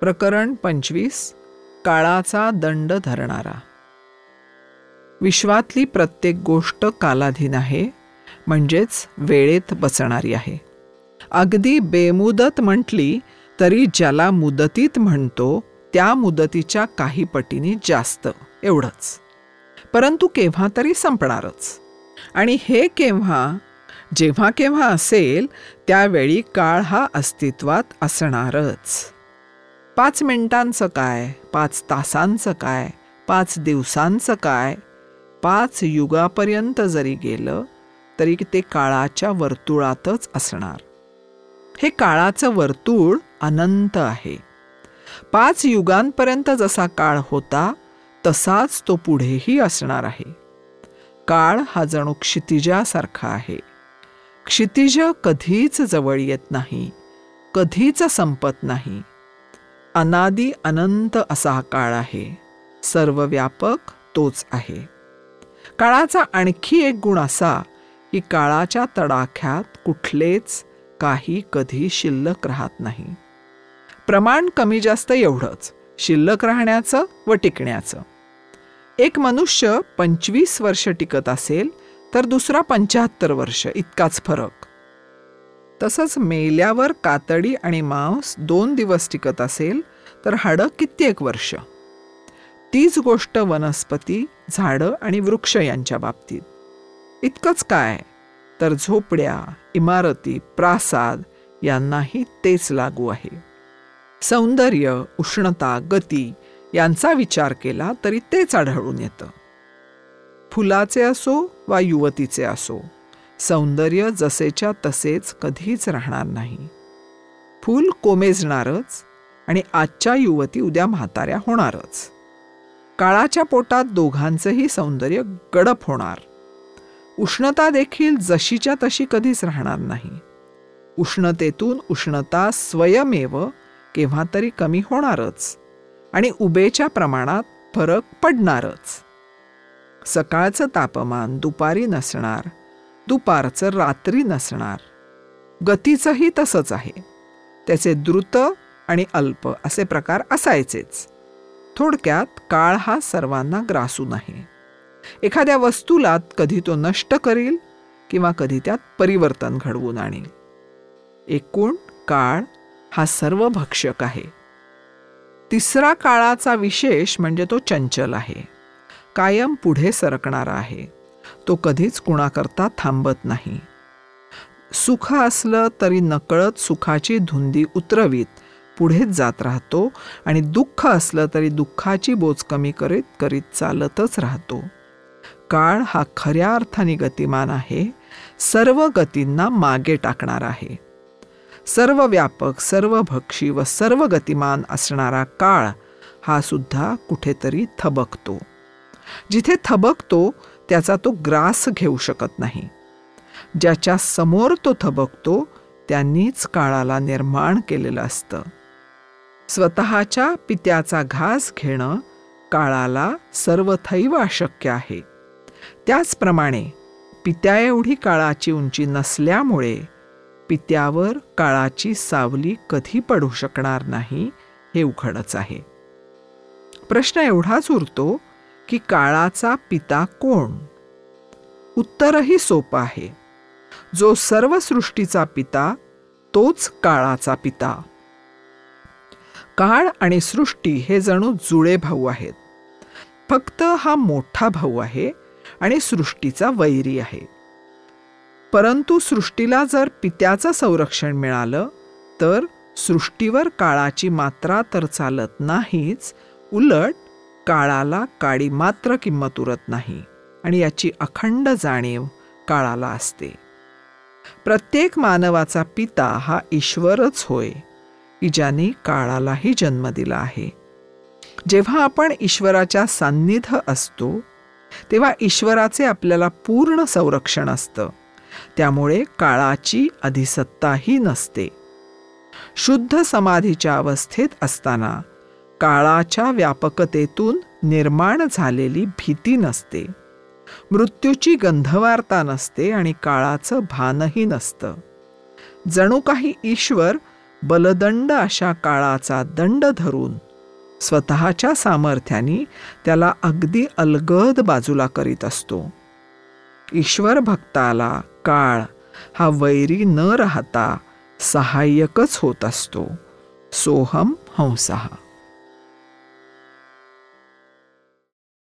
प्रकरण 25. काळाचा दंड धरणारा. विश्वातली प्रत्येक गोष्ट कालाधीन आहे, म्हणजेच वेळेत बसणारी आहे. अगदी बेमुदत म्हटली तरी ज्याला मुदतीत म्हणतो त्या मुदतीच्या काही पटीने जास्त, एवढंच. परंतु केव्हा तरी संपणारच. आणि हे केव्हा, जेव्हा केव्हा असेल त्यावेळी काळ हा अस्तित्वात असणारच. 5 मिनिटांचं काय, 5 तासांचं काय, 5 दिवसांचं काय, 5 युगापर्यंत जरी गेलं तरी ते काळाच्या वर्तुळातच असणार. हे काळाचं वर्तुळ अनंत आहे. 5 युगांपर्यंत जसा काळ होता तसाच तो पुढेही असणार आहे. काळ हा जणू क्षितिजासारखा आहे. क्षितिज कधीच जवळ येत नाही, कधीच संपत नाही. अनादी अनंत असा हा काळ आहे. सर्वव्यापक तोच आहे. काळाचा आणखी एक गुण असा की काळाच्या तडाख्यात कुठलेच काही कधी शिल्लक राहत नाही. प्रमाण कमी जास्त एवढंच, शिल्लक राहण्याचं व टिकण्याचं. एक मनुष्य 25 वर्ष टिकत असेल तर दुसरा 75 वर्ष, इतकाच फरक. तसंच मेल्यावर कातडी आणि मांस 2 दिवस टिकत असेल तर हाडं कित्येक वर्ष. तीच गोष्ट वनस्पती, झाडं आणि वृक्ष यांच्या बाबतीत. इतकंच काय तर झोपड्या, इमारती, प्रासाद यांनाही तेच लागू आहे. सौंदर्य, उष्णता, गती यांचा विचार केला तरी तेच आढळून येतं. फुलाचे असो वा युवतीचे असो, सौंदर्य जसेच्या तसेच कधीच राहणार नाही. फूल कोमेजणारच आणि आजच्या युवती उद्या म्हाताऱ्या होणारच. काळाच्या पोटात दोघांचंही सौंदर्य गडप होणार. उष्णता देखील जशीच्या तशी कधीच राहणार नाही. उष्णतेतून उष्णता स्वयमेव केव्हा तरी कमी होणारच आणि उभेच्या प्रमाणात फरक पडणारच. सकाळचं तापमान दुपारी नसणार, दुपारचं रात्री नसणार. गतीचंही तसंच आहे. त्याचे द्रुत आणि अल्प असे प्रकार असायचेच. थोडक्यात काळ हा सर्वांना ग्रासू आहे. एखाद्या वस्तूला कधी तो नष्ट करील किंवा कधी त्यात परिवर्तन घडवून आणेल. एकूण काळ हा सर्व भक्षक आहे. तिसरा काळाचा विशेष म्हणजे तो चंचल आहे, कायम पुढे सरकणारा आहे. तो कधीच कुणाकरता थांबत नाही. सुख असलं तरी नकळत सुखाची धुंदी उतरवीत पुढेच जात राहतो आणि दुःख असलं तरी दुःखाची बोच कमी करीत करीत चालतच राहतो. काळ हा खऱ्या अर्थाने गतिमान आहे, सर्व गतींना मागे टाकणार आहे. सर्व व्यापक, सर्वभक्षी व सर्व गतिमान असणारा काळ हा सुद्धा कुठेतरी थबकतो. जिथे थबकतो त्याचा तो ग्रास घेऊ शकत नाही. ज्याच्या समोर तो थबकतो त्यांनीच काळाला निर्माण केलेलं असतं. स्वतःच्या पित्याचा घास घेणं काळाला सर्वथैव अशक्य आहे. त्याचप्रमाणे पित्या एवढी काळाची उंची नसल्यामुळे पित्यावर काळाची सावली कधी पडू शकणार नाही, हे उघडच आहे. प्रश्न एवढाच उरतो की काळाचा पिता कोण? उत्तरही सोपं आहे. जो सर्व सृष्टीचा पिता तोच काळाचा पिता. काळ आणि सृष्टी हे जणू जुळे भाऊ आहेत. फक्त हा मोठा भाऊ आहे आणि सृष्टीचा वैरी आहे. परंतु सृष्टीला जर पित्याचं संरक्षण मिळालं तर सृष्टीवर काळाची मात्रा तर चालत नाहीच, उलट काळाला काडी मात्र किंमत उरत नाही आणि याची अखंड जाणीव काळाला असते. प्रत्येक मानवाचा पिता हा ईश्वरच होय, की ज्याने काळालाही जन्म दिला आहे. जेव्हा आपण ईश्वराच्या सान्निध्य असतो तेव्हा ईश्वराचे आपल्याला पूर्ण संरक्षण असतं. त्यामुळे काळाची अधिसत्ताही नसते. शुद्ध समाधीच्या अवस्थेत असताना काळाच्या व्यापकतेतून निर्माण झालेली भीती नसते. मृत्यूची गंधवार्ता नसते आणि काळाचं भानही नसतं. जणू काही ईश्वर बलदंड अशा काळाचा दंड धरून स्वतःच्या सामर्थ्याने त्याला अगदी अलगद बाजूला करीत असतो. ईश्वर भक्ताला काळ हा वैरी न राहता सहाय्यकच होत असतो. सोहम हंसः.